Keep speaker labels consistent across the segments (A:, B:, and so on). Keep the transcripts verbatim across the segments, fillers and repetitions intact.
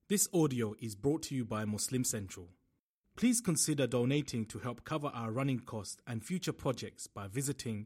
A: This audio is brought to you by Muslim Central. Please consider donating to help cover our running costs and future projects by visiting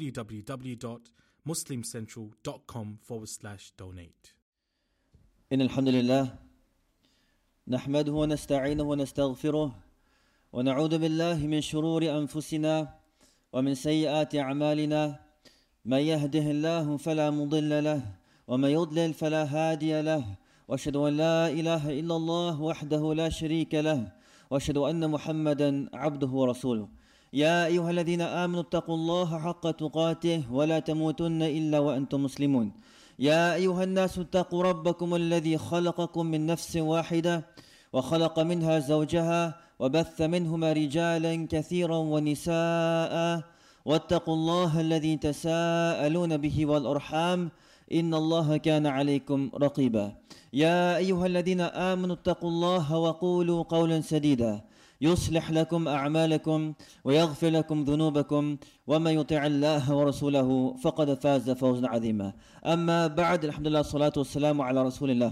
A: www.muslimcentral.com forward slash donate.
B: إن الحمد لله نحمده ونستعينه ونستغفره ونعوذ بالله من شرور أنفسنا ومن سيئات أعمالنا من يهده الله فلا مضل له ومن يضلل فلا هادي له وأشهد أن لا إله إلا الله وحده لا شريك له وأشهد أن محمدا عبده ورسوله يا أيها الذين آمنوا اتقوا الله حق تقاته ولا تموتن إلا وأنتم مسلمون يا أيها الناس اتقوا ربكم الذي خلقكم من نفس واحدة وخلق منها زوجها وبث منهما رجالا كثيرا ونساء واتقوا الله الذي تساءلون به والأرحام إن الله كان عليكم رقيبا يا أيها الذين آمنوا اتقوا الله وقولوا قولا سديدا يصلح لكم أعمالكم ويغفر لكم ذنوبكم ومن يطع الله ورسوله فقد فاز فوزا عظيما أما بعد الحمد لله الصلاة والسلام على رسول الله.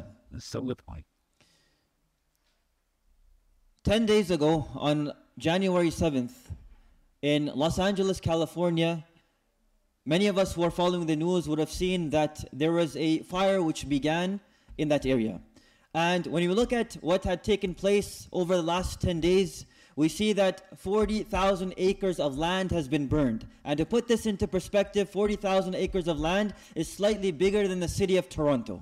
B: Ten days ago on January seventh in Los Angeles, California, many of us who are following the news would have seen that there was a fire which began in that area. And when you look at what had taken place over the last ten days, we see that forty thousand acres of land has been burned. And to put this into perspective, forty thousand acres of land is slightly bigger than the city of Toronto.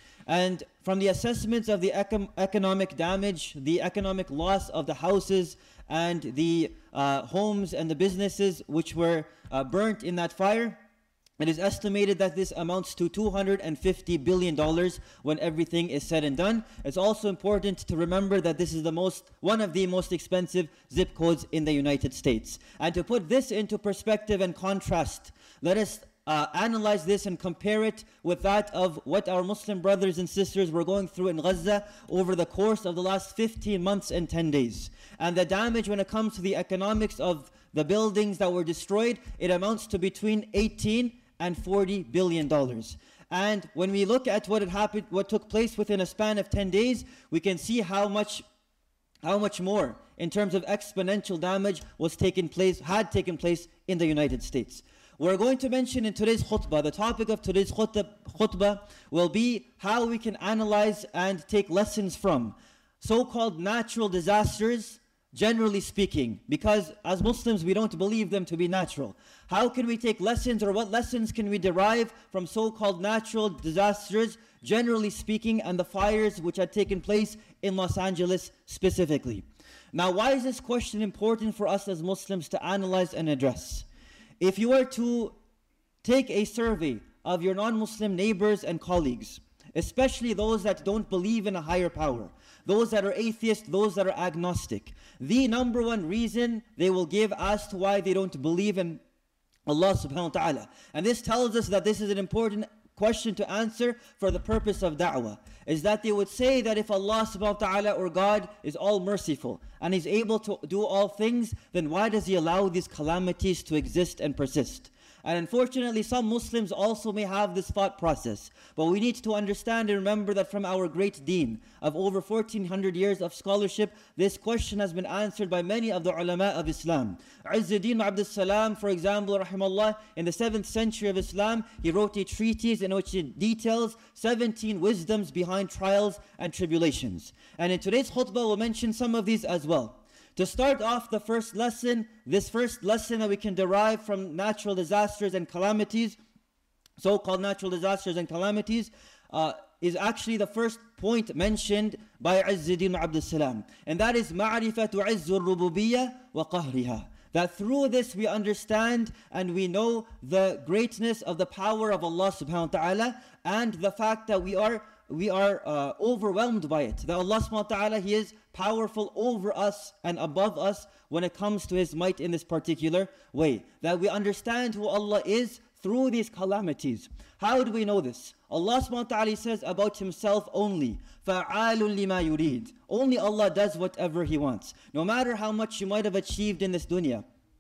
B: And from the assessments of the econ- economic damage, the economic loss of the houses and the uh, homes and the businesses which were uh, burnt in that fire, it is estimated that this amounts to two hundred fifty billion dollars when everything is said and done. It's also important to remember that this is the most, one of the most expensive zip codes in the United States. And to put this into perspective and contrast, let us uh, analyze this and compare it with that of what our Muslim brothers and sisters were going through in Gaza over the course of the last fifteen months and ten days. And the damage when it comes to the economics of the buildings that were destroyed, it amounts to between eighteen and forty billion dollars. And when we look at what had happened, what took place within a span of ten days, we can see how much how much more in terms of exponential damage was taking place, had taken place in the United States. We're going to mention in today's khutbah, the topic of today's khutbah will be how we can analyze and take lessons from so-called natural disasters, generally speaking, because as Muslims we don't believe them to be natural. How can we take lessons, or what lessons can we derive from so-called natural disasters, generally speaking, and the fires which had taken place in Los Angeles specifically? Now, why is this question important for us as Muslims to analyze and address? If you were to take a survey of your non-Muslim neighbors and colleagues, especially those that don't believe in a higher power, those that are atheists, those that are agnostic, the number one reason they will give as to why they don't believe in Allah subhanahu wa ta'ala. And this tells us that this is an important question to answer for the purpose of da'wah, is that they would say that if Allah subhanahu wa ta'ala or God is all merciful and He's able to do all things, then why does He allow these calamities to exist and persist? And unfortunately, some Muslims also may have this thought process. But we need to understand and remember that from our great deen of over fourteen hundred years of scholarship, this question has been answered by many of the ulama of Islam. Izzuddin Abdus Salam, for example, rahimahullah, in the seventh century of Islam, he wrote a treatise in which it details seventeen wisdoms behind trials and tribulations. And in today's khutbah, we'll mention some of these as well. To start off the first lesson, this first lesson that we can derive from natural disasters and calamities, so-called natural disasters and calamities, uh, is actually the first point mentioned by Izzuddin Abdus Salam. And that is مَعْرِفَةُ عِزُّ الرُّبُوبِيَّةِ وَقَهْرِهَا. That through this we understand and we know the greatness of the power of Allah subhanahu wa ta'ala, and the fact that we are we are uh, overwhelmed by it. That Allah subhanahu wa ta'ala, He is powerful over us and above us when it comes to His might in this particular way. That we understand who Allah is through these calamities. How do we know this? Allah subhanahu wa ta'ala says about Himself only, فَعَالٌ لِمَا يُرِيدُ. Only Allah does whatever He wants. No matter how much you might have achieved in this dunya,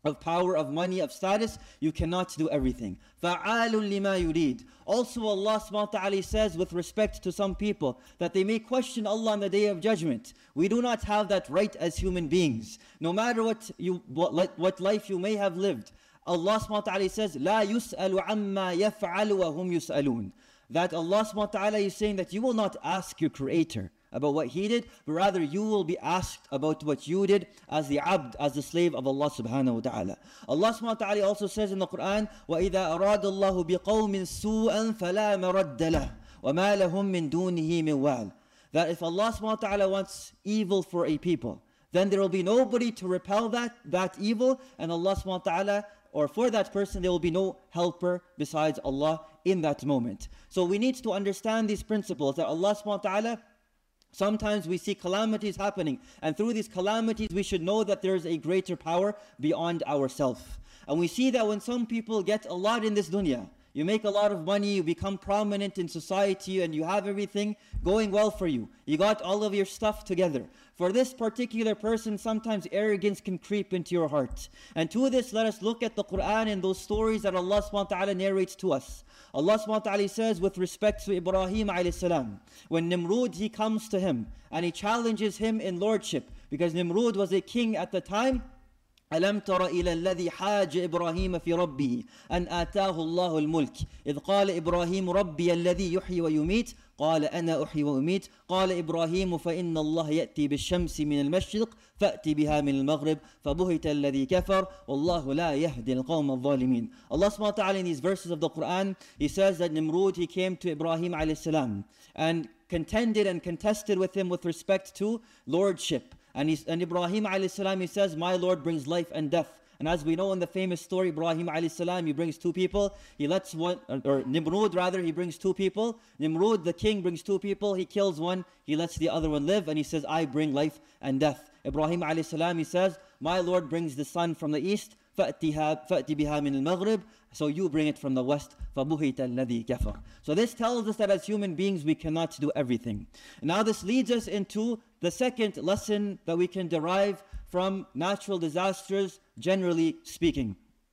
B: of power, of money, of status, you cannot do everything. فَعَالٌ لِمَا يُرِيدُ. Also Allah subhanahu wa ta'ala says with respect to some people that they may question Allah on the Day of Judgment. We do not have that right as human beings. No matter what you what, what life you may have lived, Allah subhanahu wa ta'ala says, لَا يُسْأَلُ عَمَّا يَفْعَلُ وَهُمْ يُسْأَلُونَ. That Allah subhanahu wa ta'ala is saying that you will not ask your Creator about what He did, but rather you will be asked about what you did as the abd, as the slave of Allah subhanahu wa ta'ala. Allah subhanahu wa ta'ala also says in the Quran, وَإِذَا أَرَادَ اللَّهُ بِقَوْمٍ سُوءًا فَلَا مَرَدَّ لَهُ وَمَا لَهُم مِّن دُونِهِ مِن وَالٍ. That if Allah subhanahu wa ta'ala wants evil for a people, then there will be nobody to repel that, that evil, and Allah subhanahu wa ta'ala, or for that person, there will be no helper besides Allah in that moment. So we need to understand these principles, that Allah subhanahu wa ta'ala, sometimes we see calamities happening, and through these calamities we should know that there is a greater power beyond ourselves. And we see that when some people get a lot in this dunya, you make a lot of money, you become prominent in society, and you have everything going well for you. You got all of your stuff together. For this particular person, sometimes arrogance can creep into your heart. And to this, let us look at the Quran and those stories that Allah subhanahu wa ta'ala narrates to us. Allah subhanahu wa ta'ala says with respect to Ibrahim alayhi salam, when Nimrud, he comes to him and he challenges him in lordship, because Nimrud was a king at the time. ألم تر إلى الذي حاج إبراهيم في ربه أن آتاه الله الملك إذ قال إبراهيم ربي الذي يحيي ويميت قال أنا أحيي وأميت قال إبراهيم فإن الله يأتي بالشمس من المشرق فأتي بها من المغرب فبهت الذي كفر والله لا يهدي القوم الظالمين. Allah subhanahu wa ta'ala in these verses of the Quran, He says that Nimrud, he came to Ibrahim alayhi salam and contended and contested with him with respect to lordship. And, he, and Ibrahim alayhi salam, he says, my Lord brings life and death. And as we know in the famous story, Ibrahim alayhi salam, he brings two people. He lets one, or Nimrud rather, he brings two people. Nimrud, the king, brings two people. He kills one, he lets the other one live, and he says, I bring life and death. Ibrahim alayhi salam, he says, my Lord brings the sun from the east. فَأْتِ بِهَا مِنَ الْمَغْرِبِ. So you bring it from the west. فَبُهِتَ الَّذِي كَفَرَ. So this tells us that as human beings, we cannot do everything. Now this leads us into the second lesson that we can derive from natural disasters, generally speaking.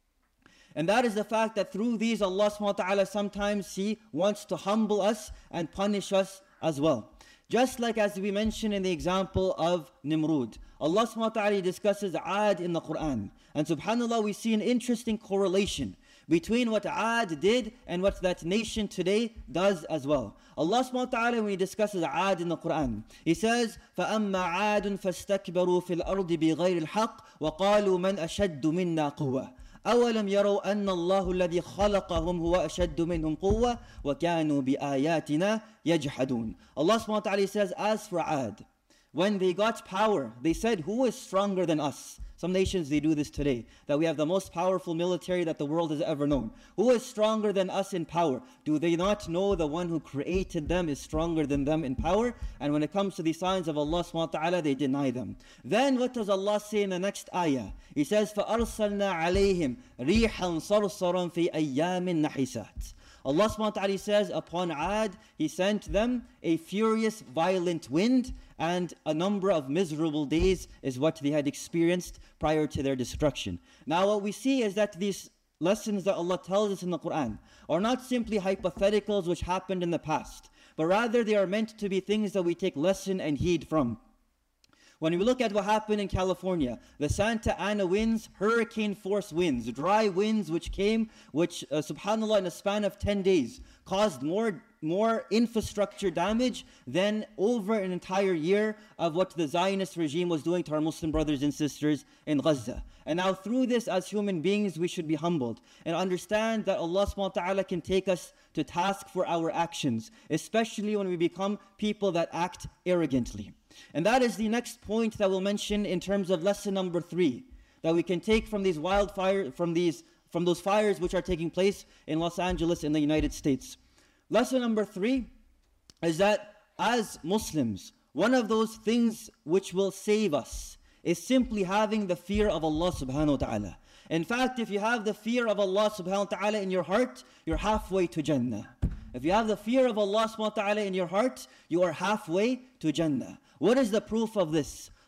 B: And that is the fact that through these, Allah subhanahu wa ta'ala sometimes He wants to humble us and punish us as well. Just like as we mentioned in the example of Nimrud. Allah subhanahu wa ta'ala discusses Aad in the Quran. And subhanAllah, we see an interesting correlation between what Aad did and what that nation today does as well. Allah subhanahu wa ta'ala, when He discusses Aad in the Quran, He says, فَأَمَّا عَادٌ فَاسْتَكْبَرُوا فِي الْأَرْضِ بِغَيْرِ الْحَقِّ وَقَالُوا مَنْ أَشَدُّ مِنَّا قُوَّةً أَوَلَمْ يَرَوْا أَنَّ اللَّهُ الَّذِي خَلَقَهُمْ هُوَ أَشَدُّ مِنْهُمْ قُوَّةً وَكَانُوا بِآيَاتِنَا يَجْحَدُونَ. Allah subhanahu wa ta'ala says, as for Aad, when they got power, they said, who is stronger than us? Some nations, they do this today, that we have the most powerful military that the world has ever known. Who is stronger than us in power? Do they not know the one who created them is stronger than them in power? And when it comes to the signs of Allah subhanahu wa ta'ala, they deny them. Then what does Allah say in the next ayah? He says, فَأَرْسَلْنَا عَلَيْهِمْ رِيحًا صَرْصَرًا فِي أَيَّامٍ نَحِسَاتٍ. Allah subhanahu wa ta'ala says, upon Aad, He sent them a furious, violent wind, and a number of miserable days is what they had experienced prior to their destruction. Now what we see is that these lessons that Allah tells us in the Quran are not simply hypotheticals which happened in the past, but rather they are meant to be things that we take lesson and heed from. When we look at what happened in California, the Santa Ana winds, hurricane force winds, dry winds which came, which uh, subhanAllah in a span of ten days caused more, more infrastructure damage than over an entire year of what the Zionist regime was doing to our Muslim brothers and sisters in Gaza. And now through this, as human beings, we should be humbled and understand that Allah subhanahu wa ta'ala can take us to task for our actions, especially when we become people that act arrogantly. And that is the next point that we'll mention in terms of lesson number three, that we can take from these wildfires, from these, from those fires which are taking place in Los Angeles in the United States. Lesson number three is that as Muslims, one of those things which will save us is simply having the fear of Allah subhanahu wa ta'ala. In fact, if you have the fear of Allah subhanahu wa ta'ala in your heart, you're halfway to Jannah. If you have the fear of Allah subhanahu wa ta'ala in your heart, you are halfway to Jannah. What is the proof of this?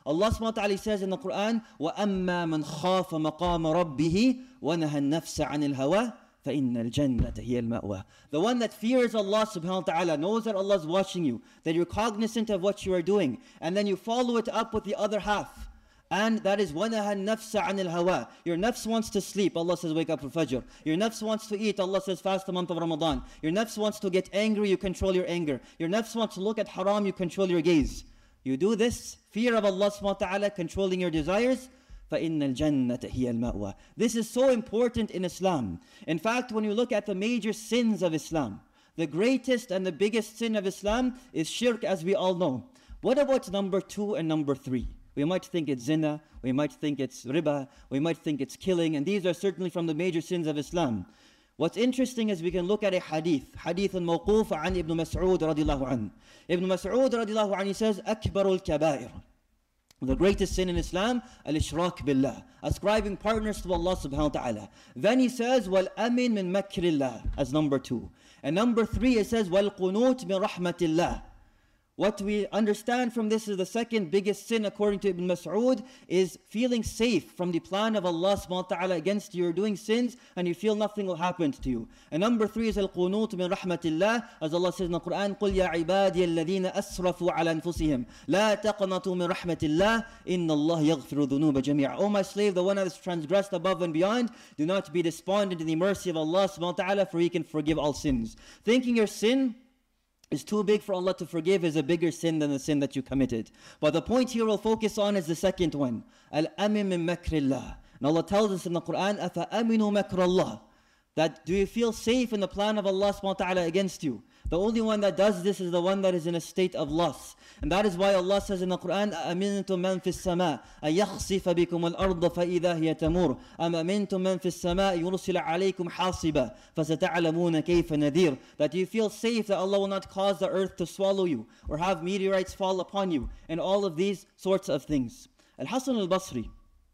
B: Allah subhanahu wa ta'ala says in the Quran, وَأَمَّا مَنْ خَافَ مَقَامَ رَبِّهِ وَنَهَى النَّفْسَ عَنِ الْهَوَىٰ فَإِنَّ الْجَنَّةَ هِيَ الْمَأْوَىٰ. The one that fears Allah subhanahu wa ta'ala, knows that Allah is watching you, that you're cognizant of what you are doing, and then you follow it up with the other half. And that is وَنَهَى النَّفْسَ عَنِ الْهَوَىٰ. Your nafs wants to sleep, Allah says wake up for Fajr. Your nafs wants to eat, Allah says fast the month of Ramadan. Your nafs wants to get angry, you control your anger. Your nafs wants to look at haram, you control your gaze. You do this, fear of Allah subhanahu wa ta'ala, controlling your desires, فَإِنَّ الْجَنَّةَ هِيَ الْمَأْوَىٰ. This is so important in Islam. In fact, when you look at the major sins of Islam, the greatest and the biggest sin of Islam is shirk, as we all know. What about number two and number three? We might think it's zina, we might think it's riba, we might think it's killing, and these are certainly from the major sins of Islam. What's interesting is we can look at a hadith, hadith al-mawquf an Ibn Mas'ud radiyallahu anhu. Ibn Mas'ud radiyallahu anhu says, أكبر الكبائر. The greatest sin in Islam, al-ishraq billah, ascribing partners to Allah subhanahu wa ta'ala. Then he says, wal-amin min makrillah, as number two. And number three, it says, wal-qunut min rahmatillah. What we understand from this is the second biggest sin, according to Ibn Mas'ud, is feeling safe from the plan of Allah subhanahu wa ta'ala against you. You're doing sins and you feel nothing will happen to you. And number three is al-qunut min rahmatillah, as Allah says in the Quran, قُلْ يَا عِبَادِيَ الَّذِينَ أَسْرَفُوا عَلَى أَنفُسِهِمْ لَا تَقْنَطُوا مِن رَحْمَةِ اللَّهِ إِنَّ اللَّهَ يَغْفِرُ ذُنُوبَ جَمِيعًا. O my slave, the one that has transgressed above and beyond, do not be despondent in the mercy of Allah subhanahu wa ta'ala, for He can forgive all sins. Thinking your sin is too big for Allah to forgive is a bigger sin than the sin that you committed. But the point here we'll focus on is the second one. Al-amin min makrillah. And Allah tells us in the Quran, أَفَأَمِنُوا مَكْرَ اللَّهِ. That do you feel safe in the plan of Allah subhanahu wa ta'ala against you? The only one that does this is the one that is in a state of loss. And that is why Allah says in the Quran, أَأَمِنْتُم مَّن فِي السَّمَاءِ أَيَخْسِفَ بِكُمُ الْأَرْضَ فَإِذَا هِيَ تَمُورُ أَمْ أَمِنْتُم مَّن فِي السَّمَاءِ يُرْسِلَ عَلَيْكُمْ حَاصِبًا فَسَتَعْلَمُونَ كَيْفَ نَذِيرٌ. That you feel safe that Allah will not cause the earth to swallow you or have meteorites fall upon you, and all of these sorts of things. Al-Hasan al-Basri,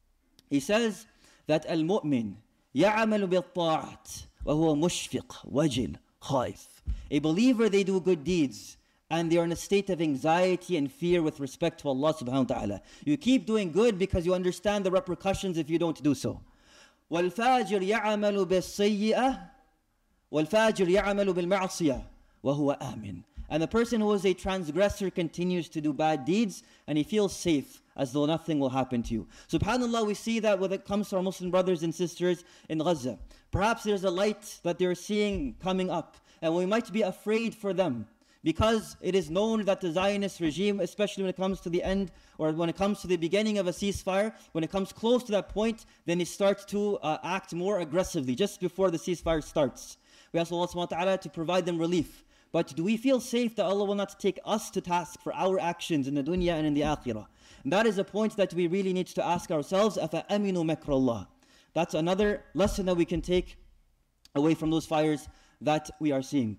B: he says that al-mu'min يَعْمَلُ بِالطَّاعَةِ وَهُوَ مُشْفِقٌ وَجِلٌ خَائِفٌ. A believer, they do good deeds and they are in a state of anxiety and fear with respect to Allah subhanahu wa ta'ala. You keep doing good because you understand the repercussions if you don't do so. وَالْفَاجِرْ يَعْمَلُ بِالسَّيِّئَةِ وَالْفَاجِرْ يَعْمَلُ بِالْمَعْصِيَةِ وَهُوَ آمِنٌ. And the person who is a transgressor continues to do bad deeds and he feels safe as though nothing will happen to you. SubhanAllah, we see that when it comes to our Muslim brothers and sisters in Gaza. Perhaps there's a light that they're seeing coming up, and we might be afraid for them because it is known that the Zionist regime, especially when it comes to the end or when it comes to the beginning of a ceasefire, when it comes close to that point, then it starts to uh, act more aggressively just before the ceasefire starts. We ask Allah subhanahu wa ta'ala to provide them relief. But do we feel safe that Allah will not take us to task for our actions in the dunya and in the akhirah? And that is a point that we really need to ask ourselves. أَفَأَمِنُوا مَكْرَ اللَّهِ. That's another lesson that we can take away from those fires that we are seeing.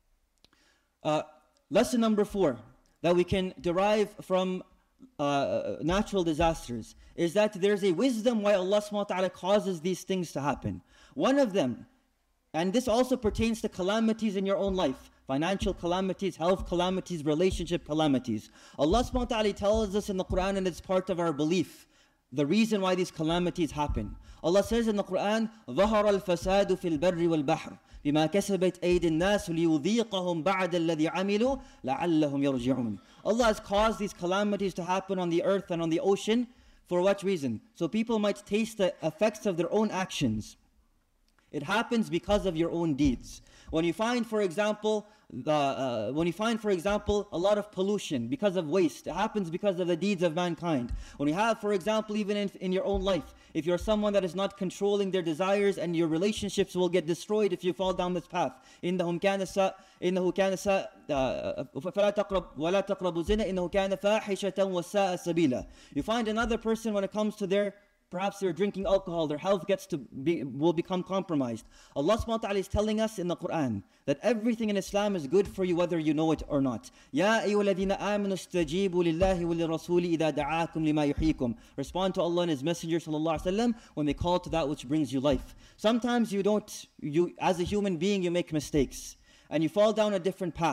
B: Uh, lesson number four that we can derive from uh, natural disasters is that there's a wisdom why Allah subhanahu wa ta'ala causes these things to happen. One of them, and this also pertains to calamities in your own life, financial calamities, health calamities, relationship calamities. Allah subhanahu wa ta'ala tells us in the Quran, and it's part of our belief, the reason why these calamities happen. Allah says in the Quran, ظَهَرَ الْفَسَادُ فِي الْبَرِّ وَالْبَحْرِ بِمَا كَسَبَتْ أَيْدِ النَّاسِ لِيُذِيقَهُمْ بَعْدَ الَّذِي عَمِلُوا لَعَلَّهُمْ يَرْجِعُونَ. Allah has caused these calamities to happen on the earth and on the ocean. For what reason? So people might taste the effects of their own actions. It happens because of your own deeds. When you find, for example, the, uh, when you find, for example, a lot of pollution because of waste, it happens because of the deeds of mankind. When you have, for example, even in, in your own life, if you're someone that is not controlling their desires, and your relationships will get destroyed if you fall down this path. إِنَّهُ كَانَ سَا إِنَّهُ كَانَ سَا فَلَا تَقْرَبُ وَلَا تَقْرَبُوا الزِّنَا إِنَّهُ كَانَ فَاحِشَةً وَسَاءَ سَبِيلًا. You find another person when it comes to their perhaps they're drinking alcohol, their health gets to be, will become compromised. Allah subhanahu wa ta'ala is telling us in the Quran that everything in Islam is good for you whether you know it or not. يَا أَيُّهَا الَّذِينَ آمَنُوا اسْتَجِيبُوا لِلَّهِ وَلِلرَّسُولِ إِذَا دَعَاكُمْ لِمَا يُحْيِيكُمْ. Respond to Allah and His Messenger sallallahu alaihi wasallam when they call to that which brings you life. Sometimes you don't, you as a human being, you make mistakes and you fall down a different path.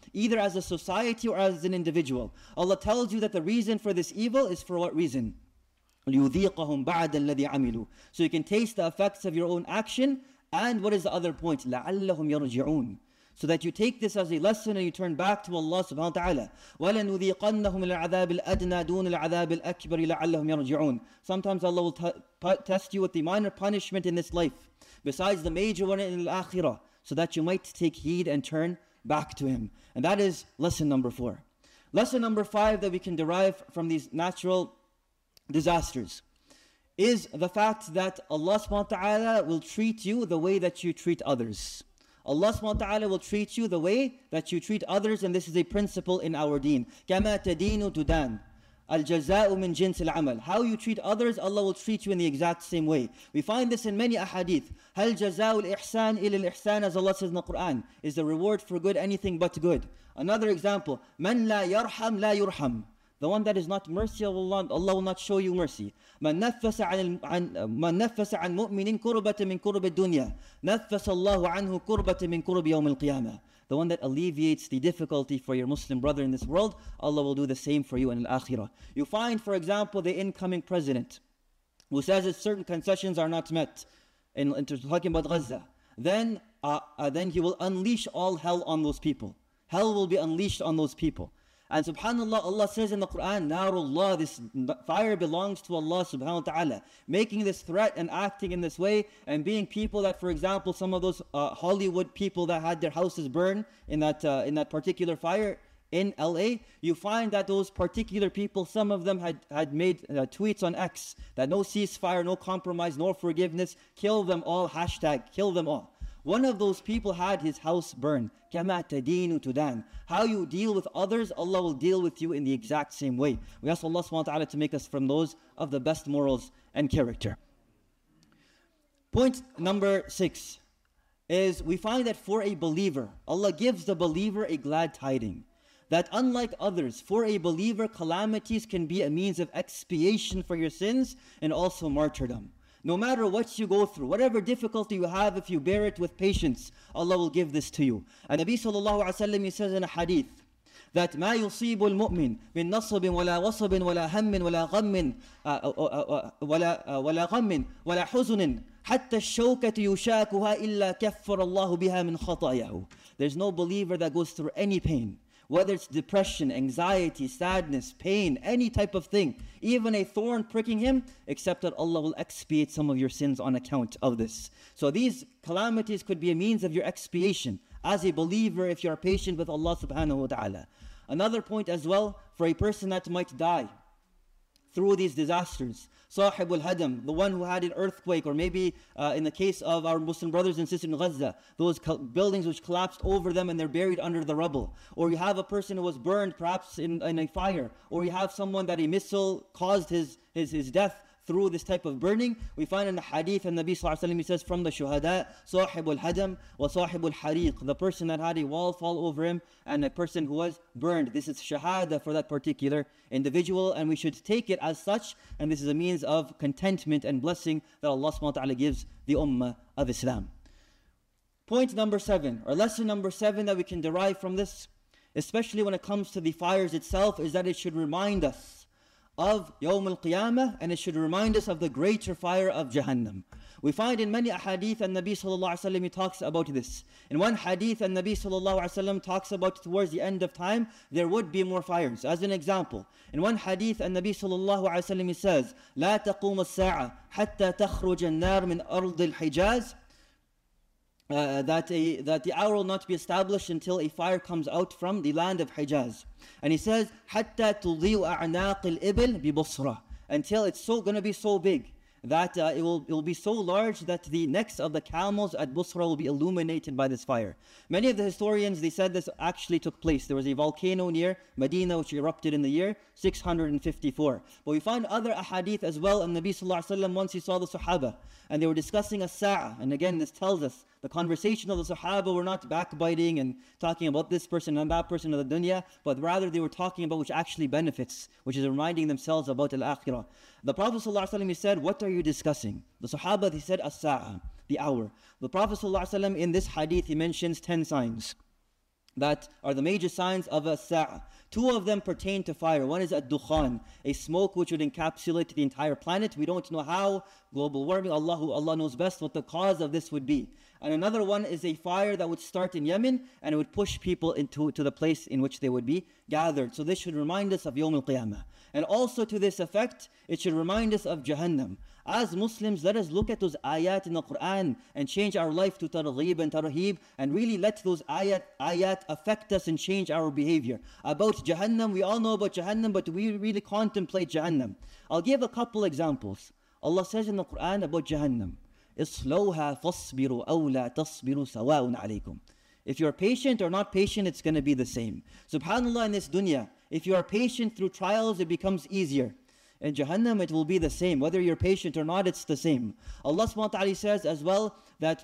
B: either as a society or as an individual. Allah tells you that the reason for this evil is for what reason? لِيُذِيقَهُمْ بَعْدَ الَّذِي عَمِلُوا. So you can taste the effects of your own action. And what is the other point? لَعَلَّهُمْ يَرْجِعُونَ. So that you take this as a lesson and you turn back to Allah subhanahu wa ta'ala. وَلَنُذِيقَنَّهُمْ الْعَذَابِ الْأَدْنَى دُونَ الْعَذَابِ الْأَكْبَرِ لَعَلَّهُم يَرْجِعُونَ. Sometimes Allah will t- t- test you with the minor punishment in this life, besides the major one in al-akhirah, so that you might take heed and turn back to Him. And that is lesson number four. Lesson number five that we can derive from these natural disasters is the fact that Allah subhanahu wa ta'ala will treat you the way that you treat others. Allah subhanahu wa ta'ala will treat you the way that you treat others, and this is a principle in our deen. كَمَا تَدِينُ تُدَانُ الْجَزَاءُ مِنْ جِنْسِ الْعَمَلِ. How you treat others, Allah will treat you in the exact same way. We find this in many ahadith. هَلْ جَزَاءُ الْإِحْسَانِ إِلَى الْإِحْسَانِ, as Allah says in the Quran. Is the reward for good anything but good? Another example, مَنْ لَا يَرْحَمْ لَا يُرْحَمْ. The one that is not mercy, Allah, Allah will not show you mercy. مَنْ نَفَّسَ عَنْ مَنْ نَفَّسَ عَنْ مُؤْمِنٍ كُرْبَةً مِنْ كُرْبِ الدُّنْيَا نَفَّسَ اللَّهُ عَنْهُ كُرْبَةً مِنْ كُرْبِ يَوْمِ الْقِيَامَةِ. The one that alleviates the difficulty for your Muslim brother in this world, Allah will do the same for you in al-akhirah. You find, for example, the incoming president who says that certain concessions are not met, in, in talking about Gaza, then, uh, uh, then he will unleash all hell on those people. Hell will be unleashed on those people. And subhanAllah, Allah says in the Quran, Narullah, this fire belongs to Allah subhanahu wa ta'ala. Making this threat and acting in this way, and being people that, for example, some of those uh, Hollywood people that had their houses burned in that, uh, in that particular fire in L A, you find that those particular people, some of them had, had made uh, tweets on X that no ceasefire, no compromise, no forgiveness, kill them all, hashtag, kill them all. One of those people had his house burned. كَمَا تَدِينُ تُدَانُ. How you deal with others, Allah will deal with you in the exact same way. We ask Allah subhanahu wa ta'ala to make us from those of the best morals and character. Point number six is we find that for a believer, Allah gives the believer a glad tiding. That unlike others, for a believer, calamities can be a means of expiation for your sins and also martyrdom. No matter what you go through, whatever difficulty you have, if you bear it with patience, Allah will give this to you. And Nabi sallallahu alayhi wa sallam, he says in a hadith, that ما يصيب المؤمن من نصب ولا وصب ولا هم ولا غم ولا ولا غم ولا حزن حتى الشوكة يشاكها إلا كفر الله بها من خطاياه. There's no believer that goes through any pain, whether it's depression, anxiety, sadness, pain, any type of thing, even a thorn pricking him, except that Allah will expiate some of your sins on account of this. So these calamities could be a means of your expiation as a believer if you are patient with Allah subhanahu wa ta'ala. Another point as well, for a person that might die through these disasters, Sahibul Hadam, the one who had an earthquake, or maybe uh, in the case of our Muslim brothers and sisters in Gaza, those co- buildings which collapsed over them and they're buried under the rubble. Or you have a person who was burned perhaps in, in a fire. Or you have someone that a missile caused his, his, his death through this type of burning. We find in the hadith, and Nabi sallallahu alaihi wasallam, he says, from the shuhada, Sahibul Hadam wa Sahibul Hariq, the person that had a wall fall over him and a person who was burned. This is shahada for that particular individual, and we should take it as such, and this is a means of contentment and blessing that Allah subhanahu wa ta'ala gives the ummah of Islam. Point number seven, or lesson number seven that we can derive from this, especially when it comes to the fires itself, is that it should remind us of Yawm al-Qiyamah, and it should remind us of the greater fire of Jahannam. We find in many hadith, and Nabi sallallahu alaihi wasallam, he talks about this. In one hadith, and Nabi sallallahu alaihi wasallam talks about towards the end of time, there would be more fires. As an example, in one hadith, and Nabi sallallahu alaihi wasallam, he says, لا تقوم الساعة حتى تخرج النار من أرض الحجاز. Uh, that, a, that the hour will not be established until a fire comes out from the land of Hijaz. And he says, حَتَّى تُضِيءُ أَعْنَاقِ الْإِبِلِ بِبُصْرَةٍ. Until it's so going to be so big that uh, it, will, it will be so large that the necks of the camels at Busra will be illuminated by this fire. Many of the historians, they said this actually took place. There was a volcano near Medina which erupted in the year six hundred fifty-four. But we find other ahadith as well, and Nabi sallallahu alaihi wasallam, once he saw the Sahaba, and they were discussing a sa'a. And again, this tells us the conversation of the Sahaba were not backbiting and talking about this person and that person of the dunya, but rather they were talking about which actually benefits, which is reminding themselves about al-akhirah. The Prophet ﷺ, he said, what are you discussing? The Sahaba, he said, as-sa'a, the hour. The Prophet ﷺ, in this hadith, he mentions ten signs. that are the major signs of a sa'a. Two of them pertain to fire. One is ad-dukhan, a smoke which would encapsulate the entire planet. We don't know how, global warming, Allah, Allah knows best what the cause of this would be. And another one is a fire that would start in Yemen and it would push people into to the place in which they would be gathered. So this should remind us of Yawm al-Qiyamah. And also to this effect, it should remind us of Jahannam. As Muslims, let us look at those ayat in the Quran and change our life to targheeb and tarheeb, and really let those ayat, ayat affect us and change our behavior. About Jahannam, we all know about Jahannam, but do we really contemplate Jahannam? I'll give a couple examples. Allah says in the Quran about Jahannam, اصلوها فاصبروا أو لا تصبروا سواء عليكم. If you're patient or not patient, it's going to be the same. SubhanAllah, in this dunya, if you are patient through trials, it becomes easier. In Jahannam, it will be the same. Whether you're patient or not, it's the same. Allah subhanahu wa ta'ala says as well that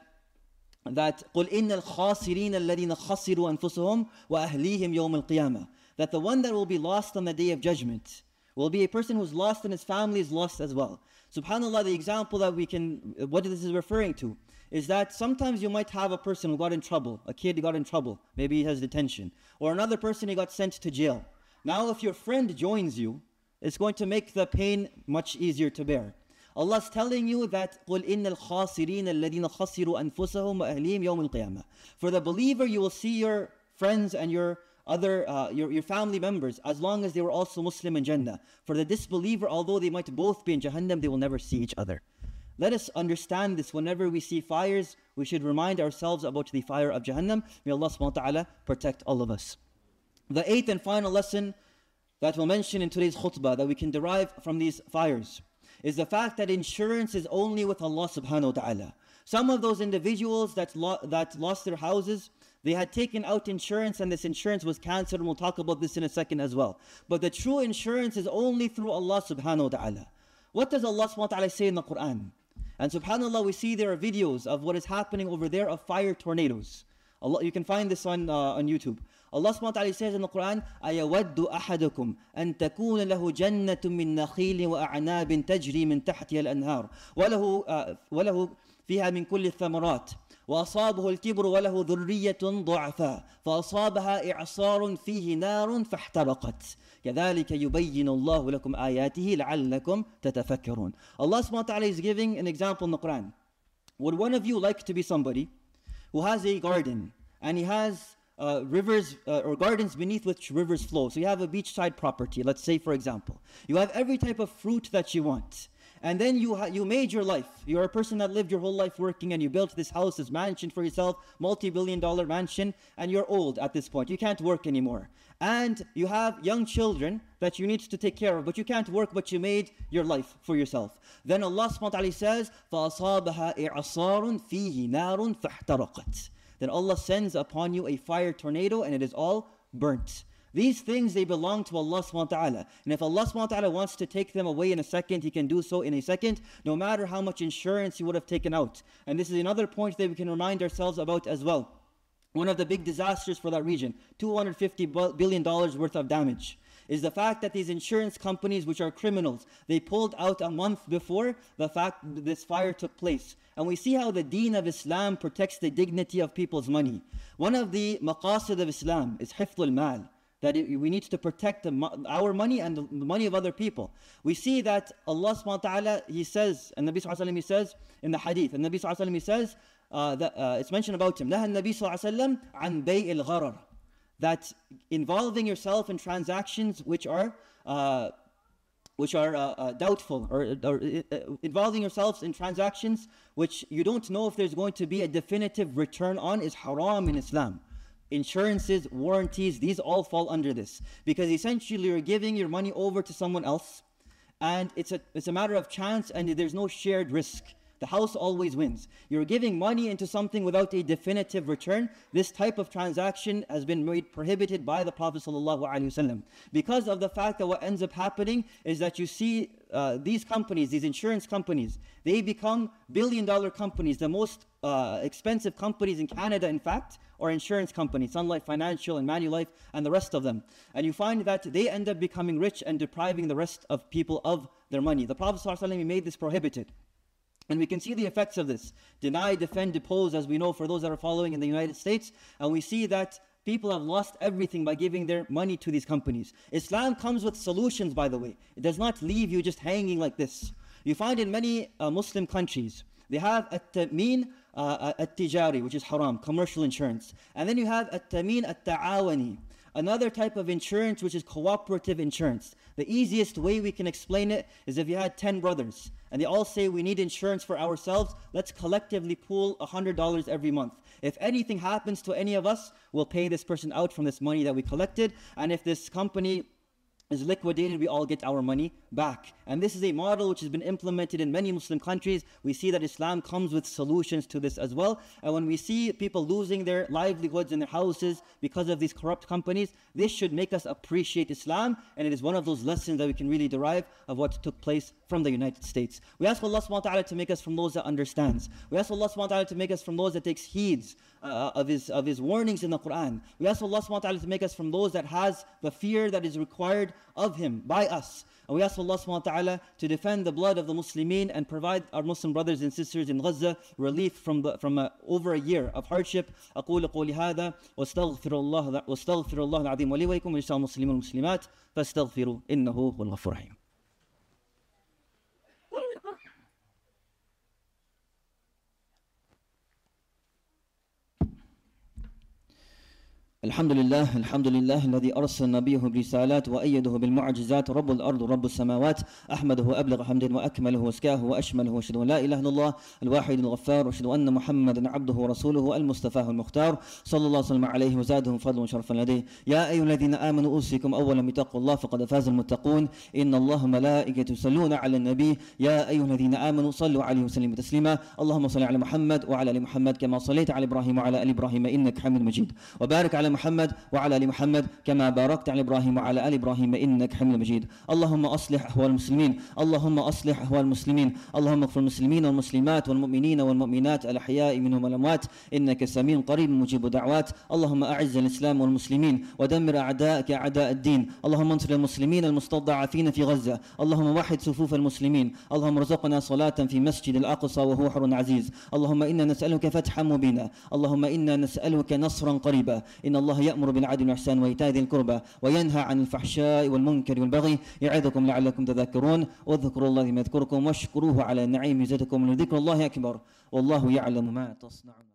B: that قُلْ إِنَّ الْخَاسِرِينَ الَّذِينَ خَسِرُوا أَنفُسَهُمْ وَأَهْلِيهِمْ يَوْمَ الْقِيَامَةِ. That the one that will be lost on the day of judgment will be a person who's lost and his family is lost as well. SubhanAllah, the example that we can, what this is referring to, is that sometimes you might have a person who got in trouble, a kid got in trouble, maybe he has detention, or another person he got sent to jail. Now if your friend joins you, it's going to make the pain much easier to bear. Allah's telling you that قُلْ إِنَّ الْخَاسِرِينَ الَّذِينَ خَسِرُوا أَنفُسَهُمْ وَأَهْلِيهِمْ يَوْمَ الْقِيَامَةِ. For the believer, you will see your friends and your other uh, your, your family members, as long as they were also Muslim in Jannah. For the disbeliever, although they might both be in Jahannam, they will never see each other. Let us understand this. Whenever we see fires, we should remind ourselves about the fire of Jahannam. May Allah subhanahu wa ta'ala protect all of us. The eighth and final lesson that we'll mention in today's khutbah that we can derive from these fires is the fact that insurance is only with Allah subhanahu wa ta'ala. Some of those individuals that, lo- that lost their houses, they had taken out insurance and this insurance was cancelled, and we'll talk about this in a second as well. But the true insurance is only through Allah subhanahu wa ta'ala. What does Allah subhanahu wa ta'ala say in the Quran? And subhanAllah, we see there are videos of what is happening over there of fire tornadoes. Allah, you can find this on, uh, on YouTube. Allah subhanahu wa ta'ala says in the Quran, أَيَوَدُّ أَحَدُكُمْ أَن تَكُونَ لَهُ جَنَّةٌ مِّن نَخِيلٍ وَأَعْنَابٍ تَجْرِي مِن تَحْتِهَا الْأَنْهَارُ وَلَهُ, uh, وَلَهُ فيها من كل الثمرات وأصابه الكبر وله ذرية ضعفاء فأصابها إعصار فيه نار فاحترقت كذلك يبين الله لكم آياته لعلكم تتفكرون. Allah subhanahu wa ta'ala is giving an example in the Quran. Would one of you like to be somebody who has a garden and he has uh, rivers uh, or gardens beneath which rivers flow? So you have a beachside property, let's say for example. You have every type of fruit that you want. And then you ha- you made your life. You're a person that lived your whole life working and you built this house, this mansion for yourself, multi-billion dollar mansion, and you're old at this point. You can't work anymore. And you have young children that you need to take care of, but you can't work, but you made your life for yourself. Then Allah subhanahu wa ta'ala says, فَأَصَابَهَا إِعْصَارٌ فِيهِ نَارٌ فَاحْتَرَقَتْ. Then Allah sends upon you a fire tornado and it is all burnt. These things, they belong to Allah subhanahu wa ta'ala. And if Allah subhanahu wa ta'ala wants to take them away in a second, He can do so in a second, no matter how much insurance you would have taken out. And this is another point that we can remind ourselves about as well. One of the big disasters for that region, two hundred fifty billion dollars worth of damage, is the fact that these insurance companies, which are criminals, they pulled out a month before the fact this fire took place. And we see how the deen of Islam protects the dignity of people's money. One of the maqasid of Islam is hifdul mal. That it, we need to protect the, our money and the money of other people. We see that Allah subhanahu wa ta'ala, He says, and Nabi sallallahu alayhi wa sallam, He says in the hadith, and Nabi sallallahu alayhi wa sallam, He says, uh, that, uh, it's mentioned about Him, نَهَى النَّبِي صلى الله عليه وسلم عن بيع الغرر. That involving yourself in transactions which are uh, which are uh, uh, doubtful, or, or uh, involving yourselves in transactions which you don't know if there's going to be a definitive return on, is haram in Islam. Insurances, warranties, these all fall under this. Because essentially you're giving your money over to someone else and it's a, it's a matter of chance and there's no shared risk. The house always wins. You're giving money into something without a definitive return. This type of transaction has been made prohibited by the Prophet ﷺ. Because of the fact that what ends up happening is that you see uh, these companies, these insurance companies, they become billion dollar companies. The most uh, expensive companies in Canada, in fact, are insurance companies, Sun Life Financial and Manulife and the rest of them. And you find that they end up becoming rich and depriving the rest of people of their money. The Prophet ﷺ made this prohibited. And we can see the effects of this. Deny, defend, depose, as we know for those that are following in the United States. And we see that People have lost everything by giving their money to these companies. Islam comes with solutions, by the way. It does not leave you just hanging like this. You find in many uh, Muslim countries, they have at-tameen uh, at-tijari, which is haram, commercial insurance. And then you have at-tameen at-ta'awani, another type of insurance which is cooperative insurance. The easiest way we can explain it is if you had ten brothers and they all say we need insurance for ourselves, let's collectively pool one hundred dollars every month. If anything happens to any of us, we'll pay this person out from this money that we collected. And if this company is liquidated, we all get our money back. And this is a model which has been implemented in many Muslim countries. We see that Islam comes with solutions to this as well. And when we see people losing their livelihoods and their houses because of these corrupt companies, this should make us appreciate Islam. And it is one of those lessons that we can really derive of what took place from the United States. We ask Allah subhanahu wa ta'ala to make us from those that understands. We ask Allah subhanahu wa ta'ala to make us from those that takes heeds uh, of, his, of His warnings in the Quran. We ask Allah subhanahu wa ta'ala to make us from those that has the fear that is required of Him by us. And we ask Allah subhanahu wa ta'ala to defend the blood of the Muslimin and provide our Muslim brothers and sisters in Gaza relief from the, from uh, over a year of hardship. أقول قولي هذا واستغفر الله واستغفر الله العظيم ولي ولكم ولسائر المسلمين والمسلمات فاستغفروا إنه هو الغفور الرحيم. الحمد لله الحمد لله الذي أرسل نبيه برسالات وأيده بالمعجزات رب الأرض ورب السماوات أحمده أبلغ حمد وأكمله وأزكاه وأشمله وأشهد أن لا إله إلا الله الواحد الغفار وأشهد أن محمدا عبده ورسوله المصطفى المختار صلى الله وسلم عليه وزاده فضلا وشرفا لديه. يا أيها الذين آمنوا أوصيكم أولا بتقوى الله فقد فاز المتقون إن الله ملائكته يصلون على النبي يا أيها الذين آمنوا صلوا عليه وسلموا تسليما اللهم صل على محمد وعلى آل محمد كما صليت على إبراهيم وعلى آل إبراهيم إنك حميد مجيد وبارك على محمد وعلى آل محمد كما باركت على إبراهيم وعلى آل إبراهيم إنك حميد مجيد. اللهم أصلح أحوال المسلمين اللهم أصلح أحوال المسلمين اللهم اغفر المسلمين والمسلمات والمؤمنين والمؤمنات الأحياء منهم والأموات إنك سميع قريب مجيب دعوات. اللهم أعز الإسلام والمسلمين ودمر أعداءك أعداء الدين. اللهم انصر المسلمين المستضعفين في غزة. اللهم وحد صفوف المسلمين. اللهم ارزقنا صلاة في مسجد الأقصى وهو حر عزيز. اللهم إنا نسألك فتحا مبينا. اللهم إنا نسألك نصرا قريبا. إن الله يأمر بالعدل والإحسان وإيتاء ذي القربى وينهى عن الفحشاء والمنكر والبغي يعظكم لعلكم تذكرون واذكروا الله يذكركم واشكروه على النعيم يزدكم ولذكر الله أكبر والله يعلم ما تصنعون.